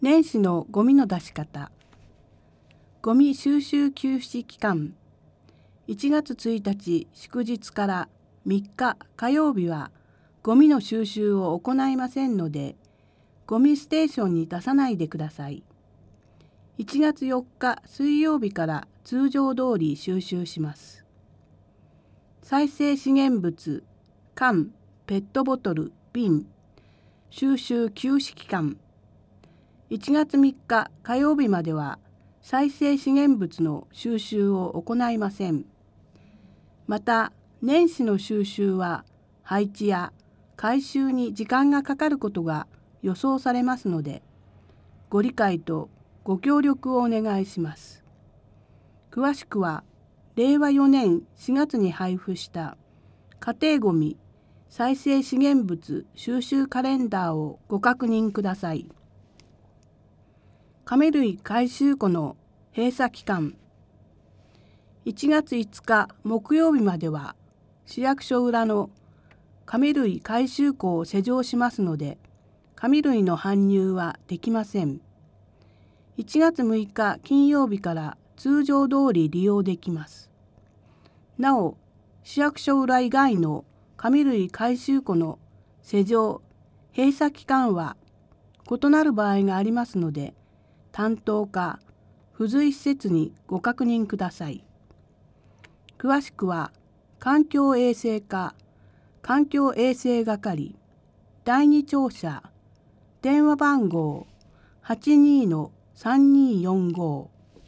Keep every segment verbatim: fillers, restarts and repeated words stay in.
年始のゴミの出し方。ゴミ収集休止期間。いちがつついたち祝日からみっか火曜日はゴミの収集を行いませんので、ゴミステーションに出さないでください。いちがつよっか水曜日から通常通り収集します。再生資源物、缶、ペットボトル、瓶、収集休止期間。いちがつみっか火曜日までは再生資源物の収集を行いません。また、年始の収集は配置や回収に時間がかかることが予想されますので、ご理解とご協力をお願いします。詳しくは、れいわよねんしがつに配布した家庭ごみ再生資源物収集カレンダーをご確認ください。紙類回収庫の閉鎖期間。いちがついつか木曜日までは市役所裏の紙類回収庫を施錠しますので、紙類の搬入はできません。いちがつむいか金曜日から通常通り利用できます。なお、市役所裏以外の紙類回収庫の施錠・閉鎖期間は異なる場合がありますので、担当課、付随施設にご確認ください。詳しくは、環境衛生課、環境衛生係、だいに庁舎、電話番号 はちにーのさんにーよんご。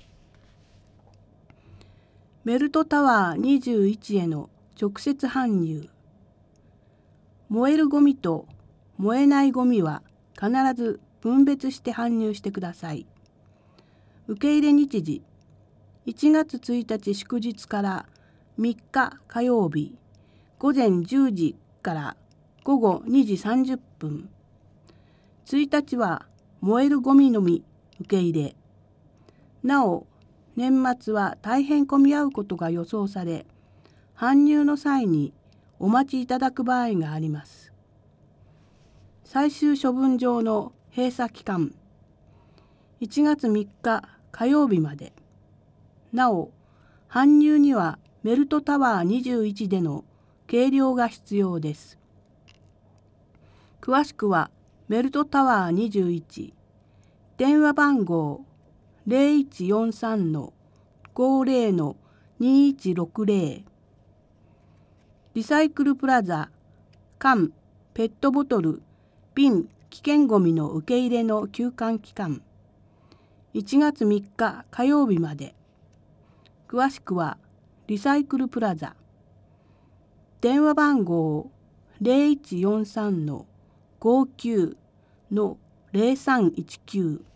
メルトタワーにじゅういちへの直接搬入。燃えるゴミと燃えないゴミは必ず分別して搬入してください。受け入れ日時、いちがつついたち祝日からみっか火曜日、ごぜんじゅうじからごごにじさんじゅっぷん。ついたちは燃えるゴミのみ受け入れ。なお、年末は大変混み合うことが予想され、搬入の際にお待ちいただく場合があります。最終処分場の閉鎖期間。いちがつみっか火曜日まで。なお、搬入にはメルトタワーにじゅういちでの計量が必要です。詳しくはメルトタワーにじゅういち、電話番号 ゼロいちよんさんのごぜろのにいちろくぜろ。リサイクルプラザ、缶、ペットボトル、瓶、危険ごみの受け入れの休館期間。いちがつみっか火曜日まで。詳しくはリサイクルプラザ。電話番号 ゼロいちよんさんのごきゅうのぜろさんいちきゅう。